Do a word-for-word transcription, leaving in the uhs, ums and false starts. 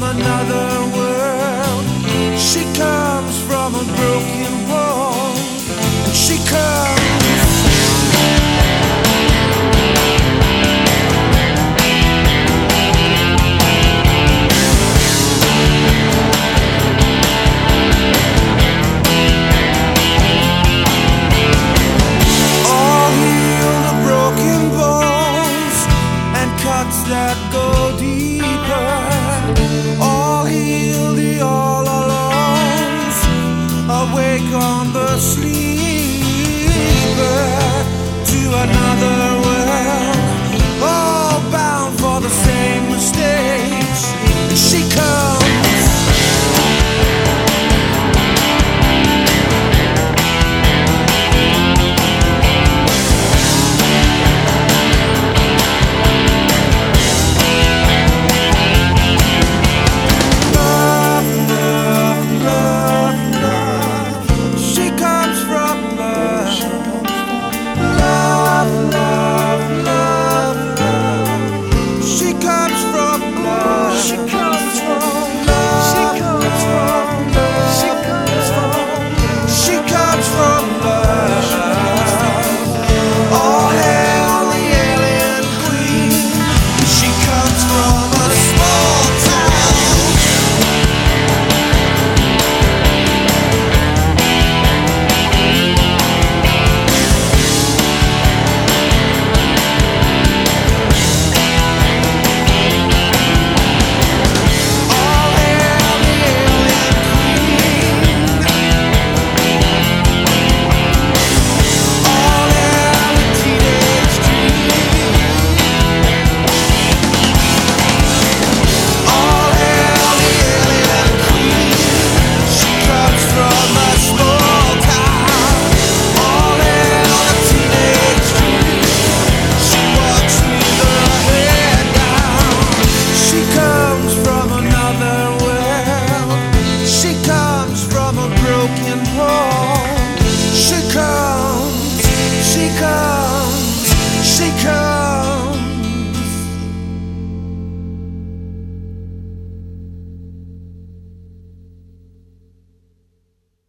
another world. She comes from a broken bone, and she comes. That go deeper, all heal the all alones, awake on the sleeper to another world, all bound for the same mistakes. She comes. She comes from